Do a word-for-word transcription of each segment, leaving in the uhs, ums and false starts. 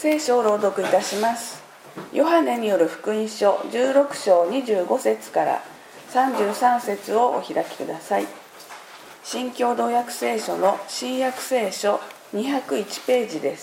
聖書を朗読いたします。ヨハネによる福音書じゅうろく章にじゅうご節からさんじゅうさん節をお開きください。新共同訳聖書の新約聖書にひゃくいちページです。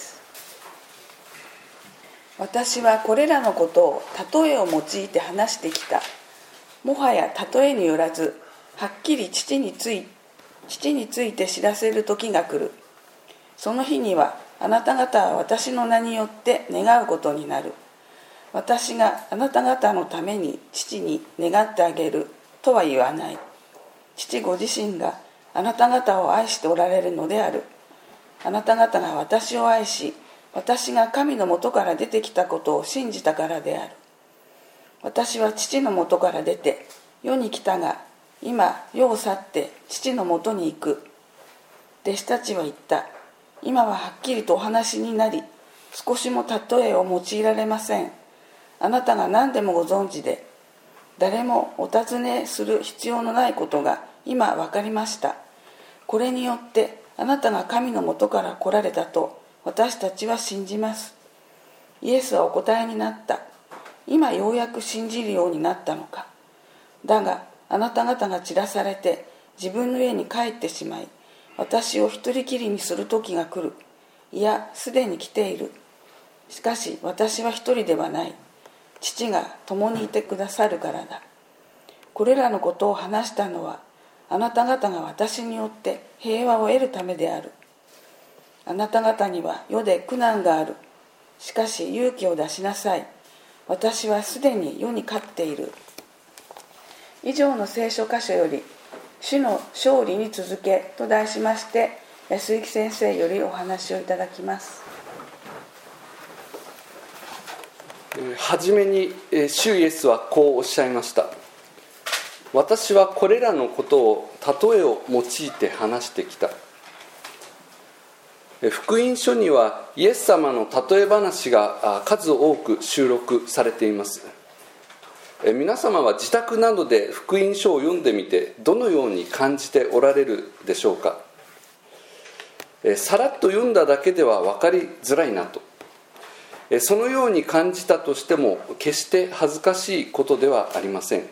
私はこれらのことを例えを用いて話してきた。もはや例えによらず、はっきり父につい、父について知らせる時が来る。その日にはあなた方は私の名によって願うことになる。私があなた方のために父に願ってあげるとは言わない。父ご自身があなた方を愛しておられるのである。あなた方が私を愛し、私が神のもとから出てきたことを信じたからである。私は父のもとから出て世に来たが、今世を去って父のもとに行く。弟子たちは言った。今ははっきりとお話になり、少しも例えを用いられません。あなたが何でもご存知で、誰もお尋ねする必要のないことが今分かりました。これによってあなたが神のもとから来られたと私たちは信じます。イエスはお答えになった。今ようやく信じるようになったのか。だがあなた方が散らされて自分の家に帰ってしまい、私を一人きりにする時が来る。いや、すでに来ている。しかし私は一人ではない。父が共にいてくださるからだ。これらのことを話したのは、あなた方が私によって平和を得るためである。あなた方には世で苦難がある。しかし勇気を出しなさい。私はすでに世に勝っている。以上の聖書箇所より、主の勝利に続けと題しまして、安幸先生よりお話をいただきます。 はじめに主イエスはこうおっしゃいました。私はこれらのことを例えを用いて話してきた。福音書にはイエス様の例え話が数多く収録されています。皆様は自宅などで福音書を読んでみてどのように感じておられるでしょうか。さらっと読んだだけでは分かりづらいなと、そのように感じたとしても決して恥ずかしいことではありません。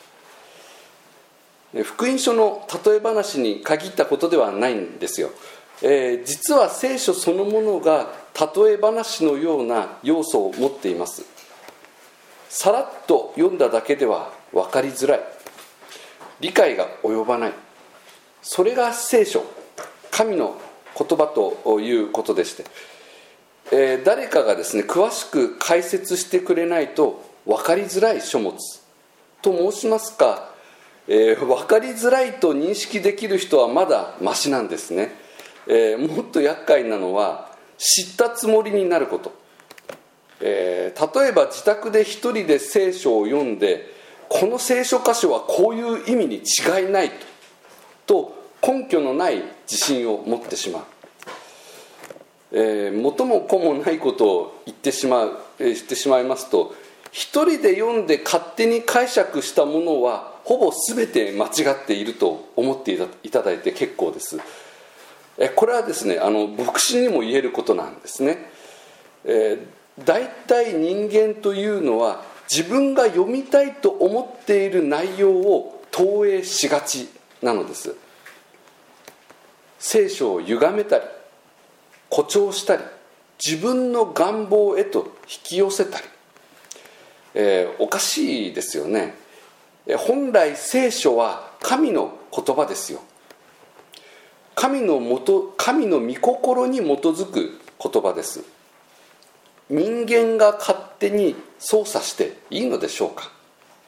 福音書の例え話に限ったことではないんですよ。えー、実は聖書そのものが例え話のような要素を持っています。さらっと読んだだけでは分かりづらい、理解が及ばない、それが聖書、神の言葉ということでして、えー、誰かがですね詳しく解説してくれないと分かりづらい書物と申しますか、えー、分かりづらいと認識できる人はまだマシなんですね。えー、もっと厄介なのは知ったつもりになること。えー、例えば自宅で一人で聖書を読んで、この聖書箇所はこういう意味に違いないと根拠のない自信を持ってしまう。えー、元も子もないことを言ってしまう、えー、言ってしまいますと、一人で読んで勝手に解釈したものはほぼ全て間違っていると思っていただいて結構です。これはですね、あの牧師にも言えることなんですね。えー、だいたい人間というのは自分が読みたいと思っている内容を投影しがちなのです。聖書を歪めたり誇張したり自分の願望へと引き寄せたり、えー、おかしいですよね。本来聖書は神の言葉ですよ。神のもと、神の御心に基づく言葉です。人間が勝手に操作していいのでしょうか。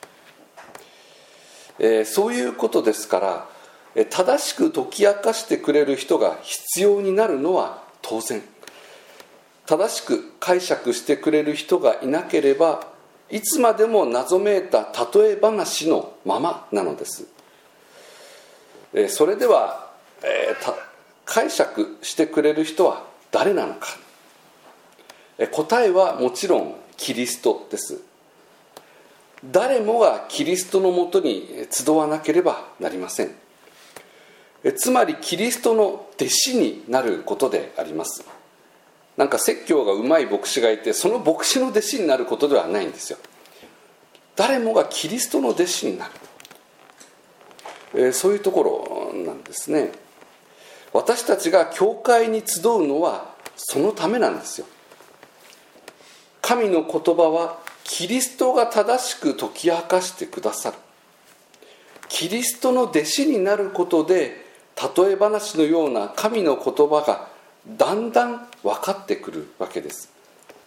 えー、そういうことですから、正しく解き明かしてくれる人が必要になるのは当然。正しく解釈してくれる人がいなければ、いつまでも謎めいた例え話のままなのです。えー、それではえー、解釈してくれる人は誰なのか。えー、答えはもちろんキリストです。誰もがキリストのもとに集わなければなりません。えー、つまりキリストの弟子になることであります。 なんか説教がうまい牧師がいてその牧師の弟子になることではないんですよ。誰もがキリストの弟子になる、えー、そういうところなんですね。私たちが教会に集うのはそのためなんですよ。神の言葉はキリストが正しく解き明かしてくださる。キリストの弟子になることで例え話のような神の言葉がだんだん分かってくるわけです。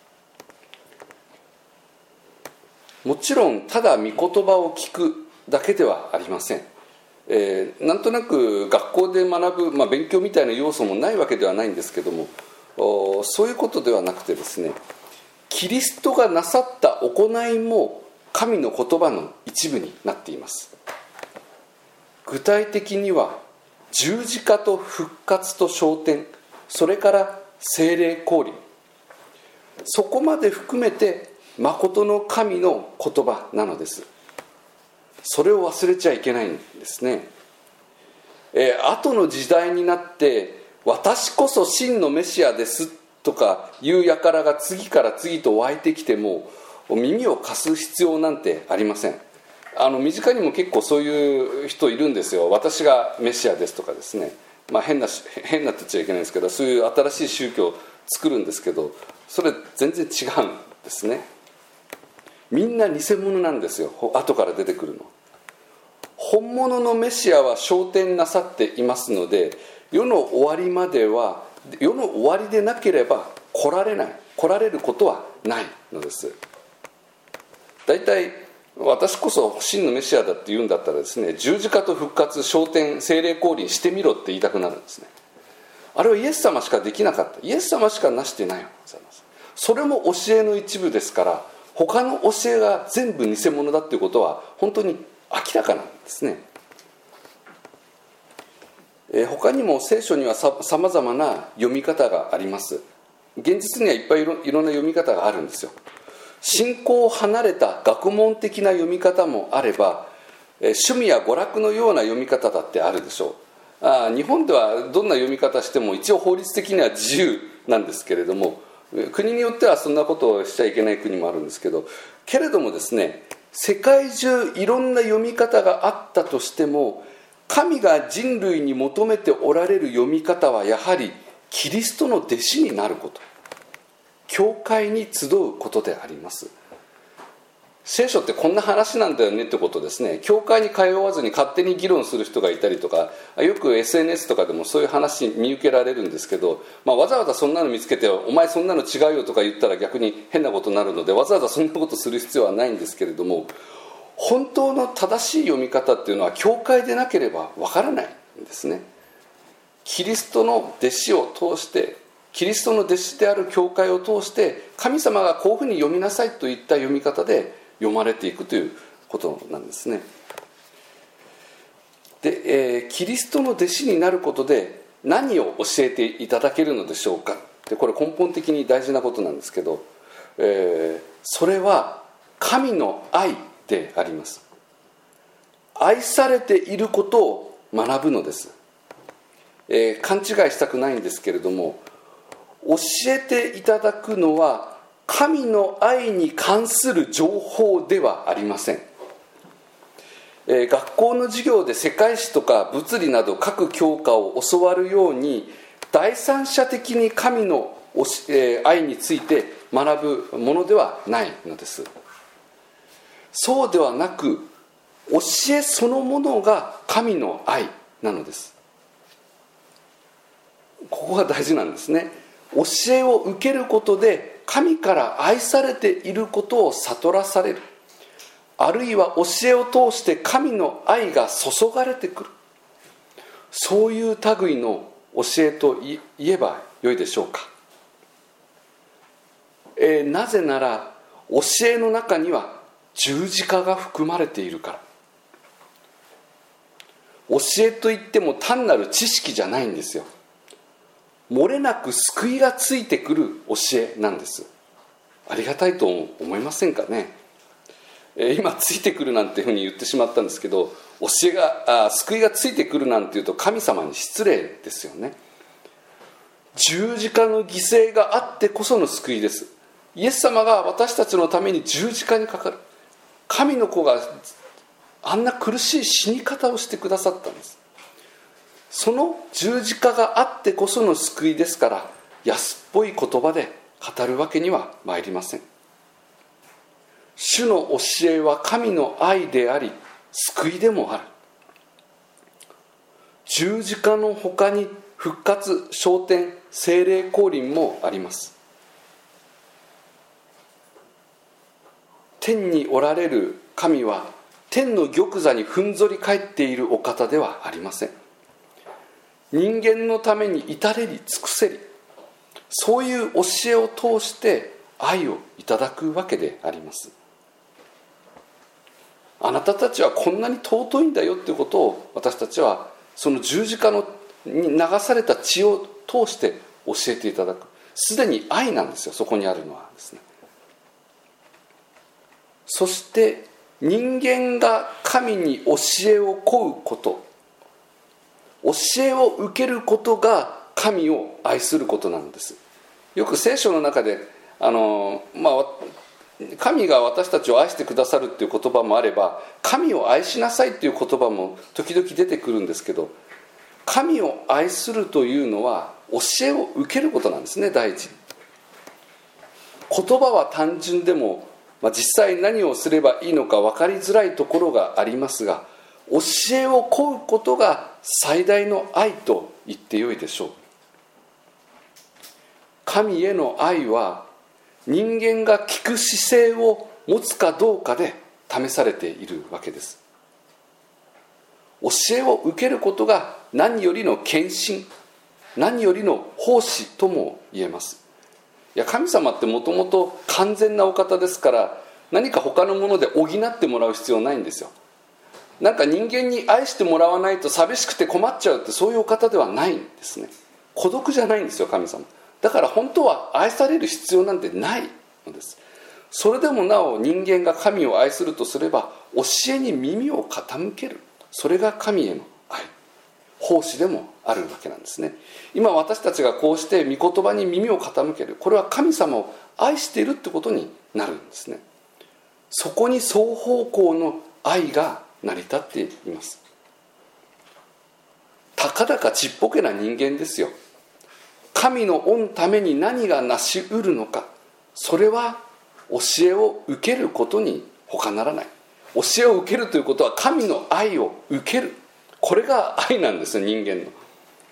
もちろんただ御言葉を聞くだけではありません。えー、なんとなく学校で学ぶ、まあ、勉強みたいな要素もないわけではないんですけども、そういうことではなくてですね、キリストがなさった行いも神の言葉の一部になっています。具体的には十字架と復活と昇天、それから聖霊降臨、そこまで含めて真の神の言葉なのです。それを忘れちゃいけないんですね。えー、後の時代になって私こそ真のメシアですとかいう輩が次から次と湧いてきても耳を貸す必要なんてありません。あの身近にも結構そういう人いるんですよ。私がメシアですとかですね、まあ、変な変なって言っちゃいけないんですけど、そういう新しい宗教を作るんですけど、それ全然違うんですね。みんな偽物なんですよ、後から出てくるの。本物のメシアは昇天なさっていますので、世の終わりまでは、世の終わりでなければ来られない来られることはないのです。だいたい私こそ真のメシアだって言うんだったらですね、十字架と復活、昇天、聖霊降臨してみろって言いたくなるんですね。あれはイエス様しかできなかった、イエス様しかなしてないのでございます。それも教えの一部ですから、他の教えが全部偽物だっていうことは本当に明らかなんですね。えー、他にも聖書にはさまざまな読み方があります。現実にはいっぱいい ろ, いろんな読み方があるんですよ。信仰を離れた学問的な読み方もあれば、えー、趣味や娯楽のような読み方だってあるでしょう。あ日本ではどんな読み方しても一応法律的には自由なんですけれども、国によってはそんなことをしちゃいけない国もあるんですけど、けれどもですね、世界中いろんな読み方があったとしても、神が人類に求めておられる読み方はやはりキリストの弟子になること、教会に集うことであります。聖書ってこんな話なんだよねってことですね。教会に通わずに勝手に議論する人がいたりとか、よく エスエヌエス とかでもそういう話見受けられるんですけど、まあ、わざわざそんなの見つけてお前そんなの違うよとか言ったら逆に変なことになるので、わざわざそんなことする必要はないんですけれども、本当の正しい読み方っていうのは教会でなければわからないんですね。キリストの弟子を通して、キリストの弟子である教会を通して神様がこういうふうに読みなさいといった読み方で読まれていくということなんですね。で、えー、キリストの弟子になることで何を教えていただけるのでしょうか。でこれ根本的に大事なことなんですけど、えー、それは神の愛であります。愛されていることを学ぶのです。えー、勘違いしたくないんですけれども、教えていただくのは神の愛に関する情報ではありません。えー、学校の授業で世界史とか物理など各教科を教わるように第三者的に神の愛について学ぶものではないのです。そうではなく、教えそのものが神の愛なのです。ここが大事なんですね。教えを受けることで神から愛されていることを悟らされる、あるいは教えを通して神の愛が注がれてくる、そういう類の教えと言えばよいでしょうか。えー、なぜなら教えの中には十字架が含まれているから。教えといっても単なる知識じゃないんですよ。漏れなく救いがついてくる教えなんです。ありがたいと思いませんかね。えー、今ついてくるなんていうふうに言ってしまったんですけど、教えがあ救いがついてくるなんていうと神様に失礼ですよね。 十字架の犠牲があってこその救いです。イエス様が私たちのために十字架にかかる、神の子があんな苦しい死に方をしてくださったんです。その十字架があってこその救いですから、安っぽい言葉で語るわけには参りません。主の教えは神の愛であり救いでもある。十字架の他に復活、昇天、聖霊降臨もあります。天におられる神は天の玉座にふんぞり返っているお方ではありません。人間のために至れり尽くせり、そういう教えを通して愛をいただくわけであります。あなたたちはこんなに尊いんだよということを、私たちはその十字架のに流された血を通して教えていただく。すでに愛なんですよ、そこにあるのはですね。そして人間が神に教えを請うこと、教えを受けることが神を愛することなんです。よく聖書の中であの、まあ、神が私たちを愛してくださるっていう言葉もあれば、神を愛しなさいっていう言葉も時々出てくるんですけど、神を愛するというのは教えを受けることなんですね。第一に言葉は単純でも、まあ、実際何をすればいいのか分かりづらいところがありますが、教えを請うことが最大の愛と言ってよいでしょう。神への愛は人間が聞く姿勢を持つかどうかで試されているわけです。教えを受けることが何よりの献身、何よりの奉仕とも言えます。いや、神様ってもともと完全なお方ですから、何か他のもので補ってもらう必要ないんですよ。なんか人間に愛してもらわないと寂しくて困っちゃうって、そういうお方ではないんですね。孤独じゃないんですよ、神様。だから本当は愛される必要なんてないのです。それでもなお人間が神を愛するとすれば、教えに耳を傾ける、それが神への愛、奉仕でもあるわけなんですね。今私たちがこうして御言葉に耳を傾ける、これは神様を愛しているってことになるんですね。そこに双方向の愛が成り立っています。たかだかちっぽけな人間ですよ。神の御ために何がなし得るのか、それは教えを受けることに他ならない。教えを受けるということは神の愛を受ける、これが愛なんですよ、人間の。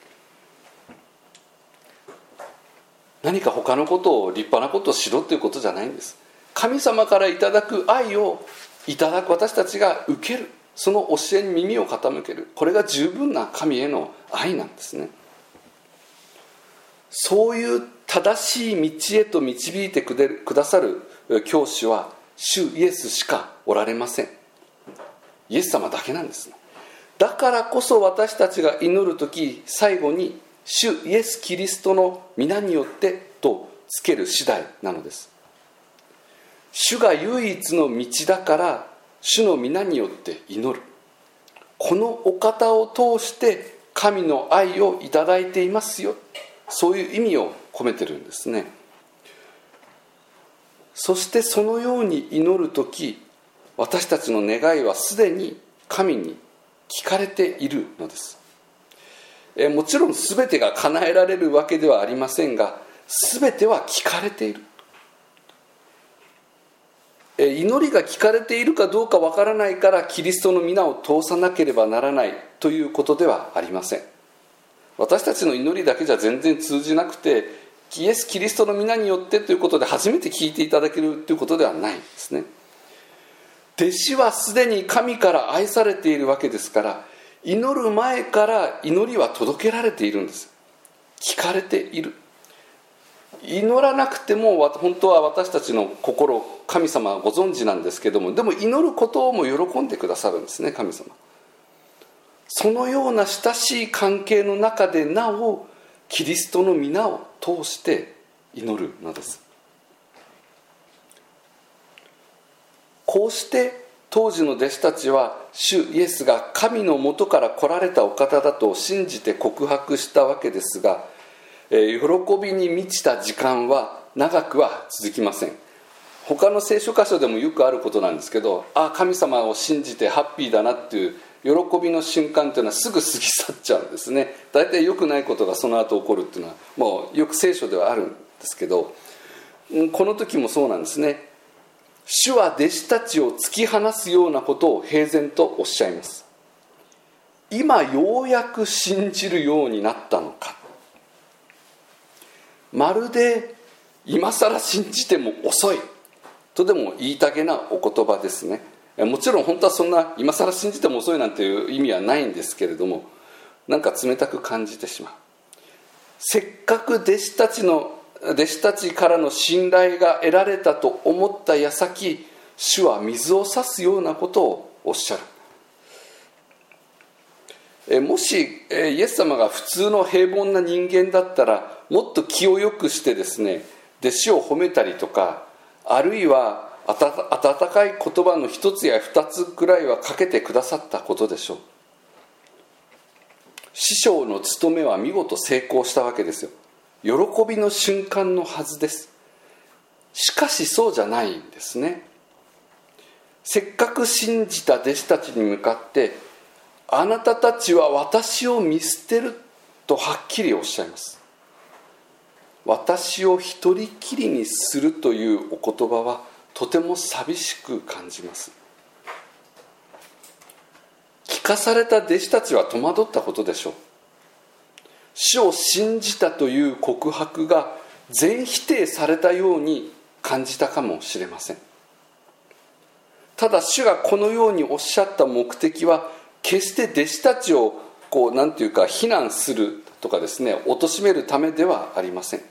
何か他のことを、立派なことをしろということじゃないんです。神様からいただく愛をいただく私たちが受ける、その教えに耳を傾ける、これが十分な神への愛なんですね。そういう正しい道へと導いてくださる教師は主イエスしかおられません。イエス様だけなんですね。だからこそ私たちが祈るとき、最後に主イエスキリストの皆によってとつける次第なのです。主が唯一の道だから主の皆によって祈る、このお方を通して神の愛をいただいていますよ、そういう意味を込めてるんですね。そしてそのように祈るとき、私たちの願いはすでに神に聞かれているのです。えもちろん全てが叶えられるわけではありませんが、全ては聞かれている。え祈りが聞かれているかどうかわからないからキリストの皆を通さなければならないということではありません。私たちの祈りだけじゃ全然通じなくて、イエス・キリストの皆によってということで初めて聞いていただけるということではないんですね。弟子はすでに神から愛されているわけですから、祈る前から祈りは届けられているんです。聞かれている。祈らなくても本当は私たちの心、神様はご存知なんですけども、でも祈ることも喜んでくださるんですね、神様。そのような親しい関係の中でなおキリストの皆を通して祈るのです。こうして当時の弟子たちは主イエスが神のもとから来られたお方だと信じて告白したわけですが、 えー、喜びに満ちた時間は長くは続きません。他の聖書箇所でもよくあることなんですけど、あ、神様を信じてハッピーだなっていう喜びの瞬間というのはすぐ過ぎ去っちゃうんですね。大体良くないことがその後起こるっていうのはもうよく聖書ではあるんですけど、この時もそうなんですね。主は弟子たちを突き放すようなことを平然とおっしゃいます。今ようやく信じるようになったのか。まるで今更信じても遅いとでも言いたげなお言葉ですね。もちろん本当はそんな今更信じても遅いなんていう意味はないんですけれども、なんか冷たく感じてしまう。せっかく弟子たちの弟子たちからの信頼が得られたと思った矢先、主は水を差すようなことをおっしゃる。えもしえイエス様が普通の平凡な人間だったら、もっと気をよくしてですね、弟子を褒めたりとか、あるいは温かい言葉の一つや二つくらいはかけてくださったことでしょう。師匠の務めは見事成功したわけですよ。喜びの瞬間のはずです。しかしそうじゃないんですね。せっかく信じた弟子たちに向かって、あなたたちは私を見捨てるとはっきりおっしゃいます。私を一人きりにするというお言葉はとても寂しく感じます。聞かされた弟子たちは戸惑ったことでしょう。主を信じたという告白が全否定されたように感じたかもしれません。ただ主がこのようにおっしゃった目的は、決して弟子たちをこうなんていうか非難するとかですね、貶めるためではありません。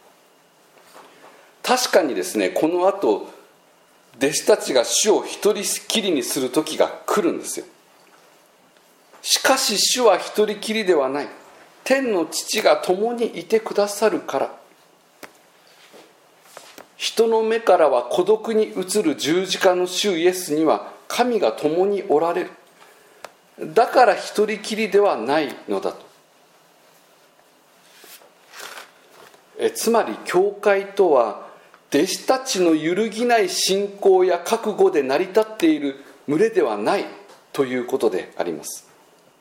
確かにですね、この後弟子たちが主を一人きりにする時が来るんですよ。しかし主は一人きりではない。天の父が共にいてくださるから。人の目からは孤独に映る十字架の主イエスには神が共におられる。だから一人きりではないのだと。えつまり教会とは、弟子たちの揺るぎない信仰や覚悟で成り立っている群れではないということであります。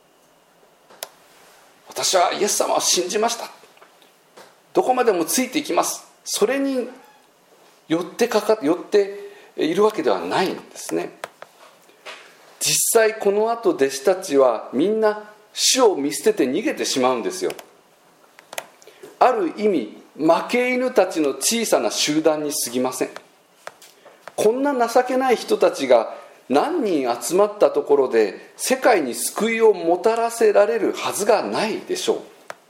私はイエス様を信じました、どこまでもついていきます、それによってかかよっているわけではないんですね。実際この後弟子たちはみんな主を見捨てて逃げてしまうんですよ。ある意味負け犬たちの小さな集団に過ぎません。こんな情けない人たちが何人集まったところで世界に救いをもたらせられるはずがないでしょう。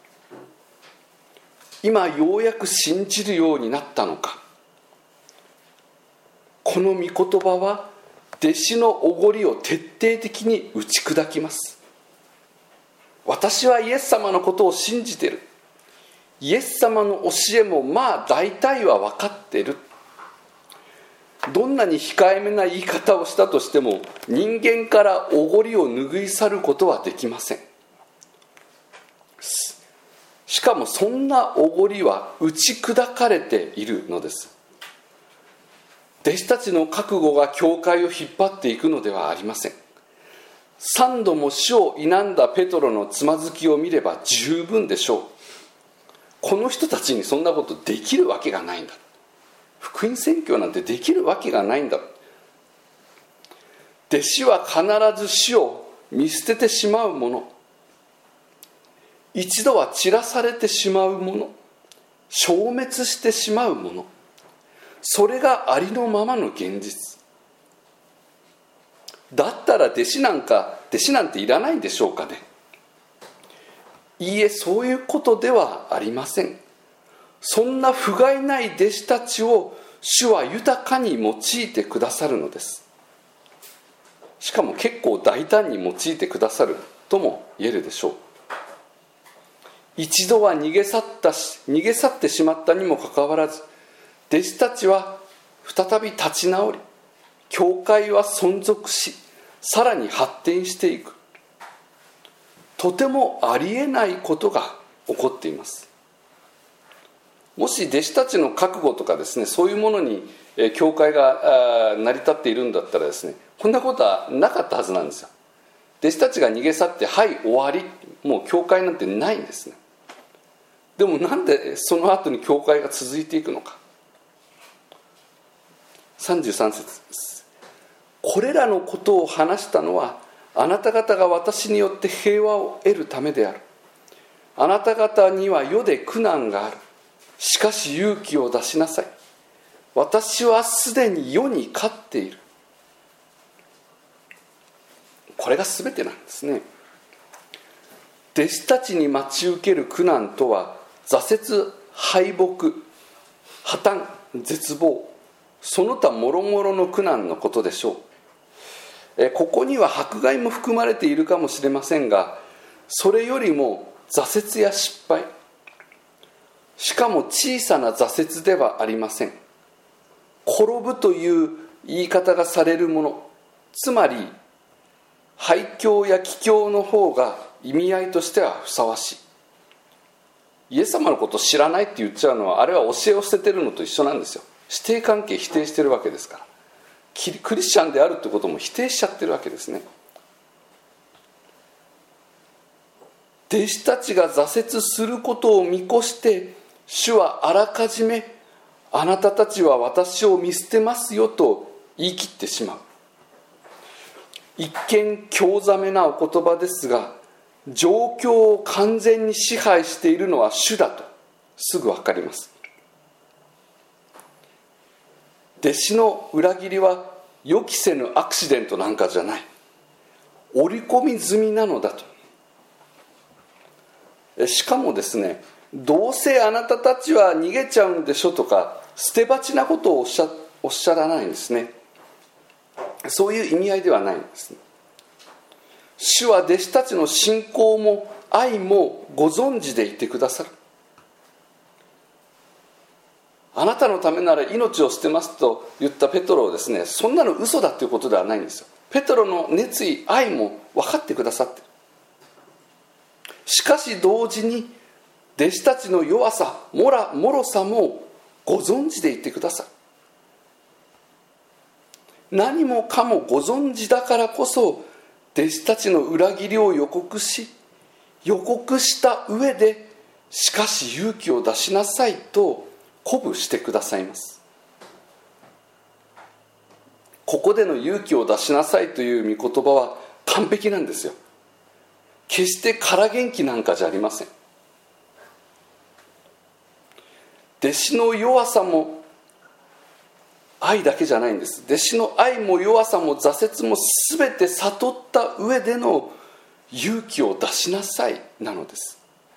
今ようやく信じるようになったのか。この御言葉は弟子のおごりを徹底的に打ち砕きます。私はイエス様のことを信じている、イエス様の教えもまあ大体は分かっている。どんなに控えめな言い方をしたとしても人間からおごりを拭い去ることはできません。しかもそんなおごりは打ち砕かれているのです。弟子たちの覚悟が教会を引っ張っていくのではありません。三度も主を否んだペトロのつまずきを見れば十分でしょう。この人たちにそんなことできるわけがないんだ、福音宣教なんてできるわけがないんだ。弟子は必ず主を見捨ててしまうもの、一度は散らされてしまうもの、消滅してしまうもの、それがありのままの現実だったら弟子なんか弟子なんていらないんでしょうかね。いいえ、そういうことではありません。そんな不甲斐ない弟子たちを主は豊かに用いてくださるのです。しかも結構大胆に用いてくださるとも言えるでしょう。一度は逃げ去ったし逃げ去ってしまったにもかかわらず、弟子たちは再び立ち直り、教会は存続し、さらに発展していく。とてもありえないことが起こっています。 もし弟子たちの覚悟とかですね、そういうものに教会が成り立っているんだったらですね、こんなことはなかったはずなんですよ。弟子たちが逃げ去って、はい終わり、もう教会なんてないんですね。でもなんでその後に教会が続いていくのか。さんじゅうさん節です。これらのことを話したのは、あなた方が私によって平和を得るためである。あなた方には世で苦難がある。しかし勇気を出しなさい。私はすでに世に勝っている。これが全てなんですね。弟子たちに待ち受ける苦難とは、挫折、敗北、破綻、絶望、その他もろもろの苦難のことでしょう。えここには迫害も含まれているかもしれませんが、それよりも挫折や失敗、しかも小さな挫折ではありません。転ぶという言い方がされるもの、つまり廃墟や帰郷の方が意味合いとしてはふさわしい。イエス様のことを知らないって言っちゃうのは、あれは教えを捨ててるのと一緒なんですよ。師弟関係否定してるわけですから、クリスチャンであるってことも否定しちゃってるわけですね。弟子たちが挫折することを見越して、主はあらかじめあなたたちは私を見捨てますよと言い切ってしまう。一見興ざめなお言葉ですが、状況を完全に支配しているのは主だとすぐ分かります。弟子の裏切りは予期せぬアクシデントなんかじゃない、織り込み済みなのだと。しかもですね、どうせあなたたちは逃げちゃうんでしょとか捨て鉢なことをおっしゃ、おっしゃらないんですね。そういう意味合いではないんですね。主は弟子たちの信仰も愛もご存知でいてくださる。あなたのためなら命を捨てますと言ったペトロをですね、そんなの嘘だということではないんですよ。ペトロの熱意、愛も分かってくださっている。しかし同時に弟子たちの弱さ、もら、脆さもご存知でいてくださる。何もかもご存知だからこそ、弟子たちの裏切りを予告し、予告した上で、しかし勇気を出しなさいと鼓舞してくださいます。ここでの勇気を出しなさいという御言葉は完璧なんですよ。決して空元気なんかじゃありません。弟子の弱さも愛だけじゃないんです。弟子の愛も弱さも挫折も全て悟った上での勇気を出しなさいなのです。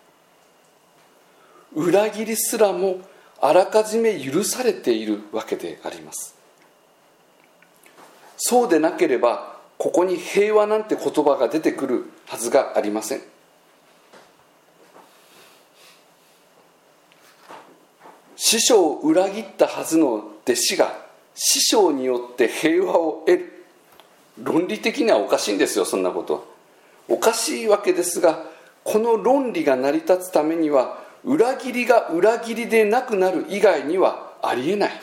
裏切りすらもあらかじめ許されているわけであります。そうでなければここに平和なんて言葉が出てくるはずがありません。師匠を裏切ったはずの弟子が師匠によって平和を得る。論理的にはおかしいんですよ。そんなことはおかしいわけですが、この論理が成り立つためには裏切りが裏切りでなくなる以外にはありえない。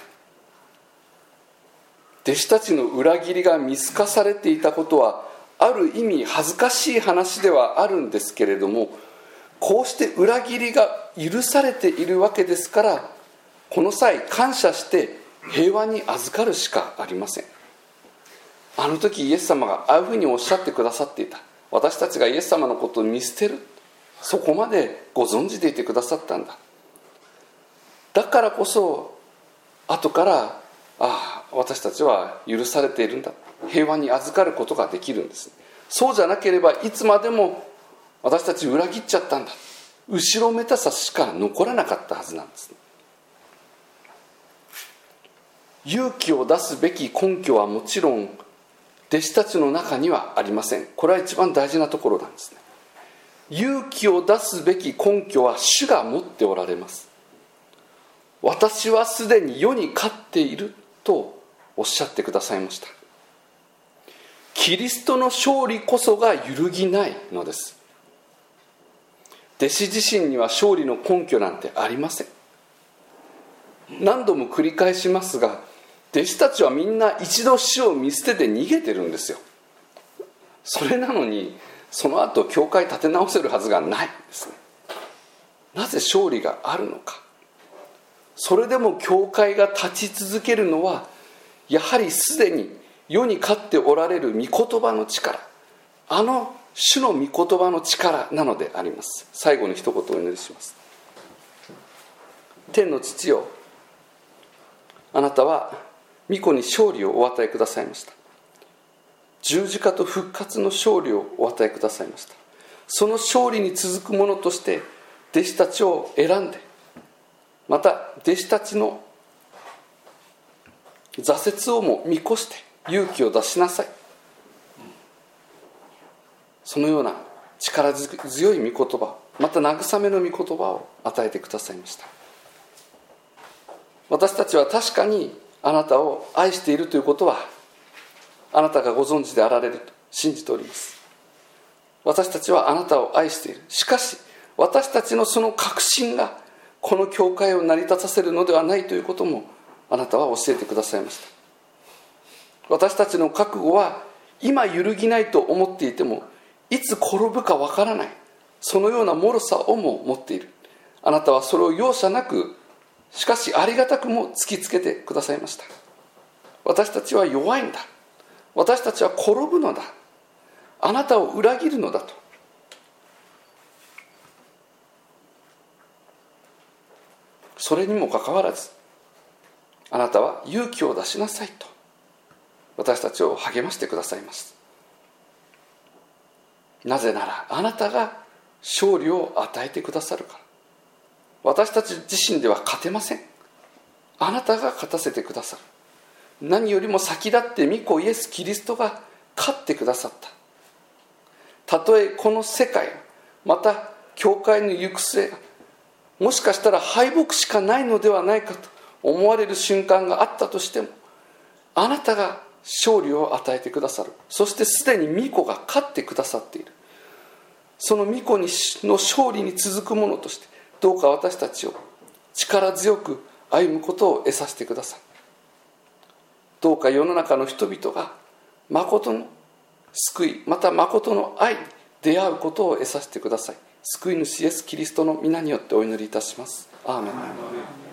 弟子たちの裏切りが見透かされていたことはある意味恥ずかしい話ではあるんですけれども、こうして裏切りが許されているわけですから、この際感謝して平和に預かるしかありません。あの時イエス様がああいうふうにおっしゃってくださっていた。私たちがイエス様のことを見捨てる、そこまでご存知でいてくださったんだ。だからこそ後からああ私たちは許されているんだ、平和に預かることができるんです。そうじゃなければいつまでも私たち裏切っちゃったんだ、後ろめたさしか残らなかったはずなんです。勇気を出すべき根拠はもちろん弟子たちの中にはありません。これは一番大事なところなんですね。勇気を出すべき根拠は主が持っておられます。私はすでに世に勝っているとおっしゃってくださいました。キリストの勝利こそが揺るぎないのです。弟子自身には勝利の根拠なんてありません。 何度も繰り返しますが、弟子たちはみんな一度主を見捨てて逃げてるんですよ。それなのにその後教会立て直せるはずがないんですね。なぜ勝利があるのか。それでも教会が立ち続けるのは、やはりすでに世に勝っておられる御言葉の力、あの主の御言葉の力なのであります。最後に一言お祈りします。天の父よ、あなたは御子に勝利をお与えくださいました。十字架と復活の勝利をお与えくださいました。その勝利に続くものとして弟子たちを選んで、また弟子たちの挫折をも見越して勇気を出しなさい。そのような力強い御言葉、また慰めの御言葉を与えてくださいました。私たちは確かにあなたを愛しているということはあなたがご存知であられると信じております。私たちはあなたを愛している。しかし私たちのその確信がこの教会を成り立たせるのではないということもあなたは教えてくださいました。私たちの覚悟は今揺るぎないと思っていても、いつ転ぶかわからない、そのような脆さをも持っている。あなたはそれを容赦なく、しかしありがたくも突きつけてくださいました。私たちは弱いんだ、私たちは転ぶのだ、あなたを裏切るのだと。それにもかかわらずあなたは勇気を出しなさいと私たちを励ましてくださいます。なぜならあなたが勝利を与えてくださるから。私たち自身では勝てません。あなたが勝たせてくださる。何よりも先立って御子イエス・キリストが勝ってくださった。たとえこの世界、また教会の行く末がもしかしたら敗北しかないのではないかと思われる瞬間があったとしても、あなたが勝利を与えてくださる。そしてすでに御子が勝ってくださっている。その御子の勝利に続くものとして、どうか私たちを力強く歩むことを得させてください。どうか世の中の人々が誠の救い、また誠の愛に出会うことを得させてください。救い主イエス・キリストの皆によってお祈りいたします。アーメン。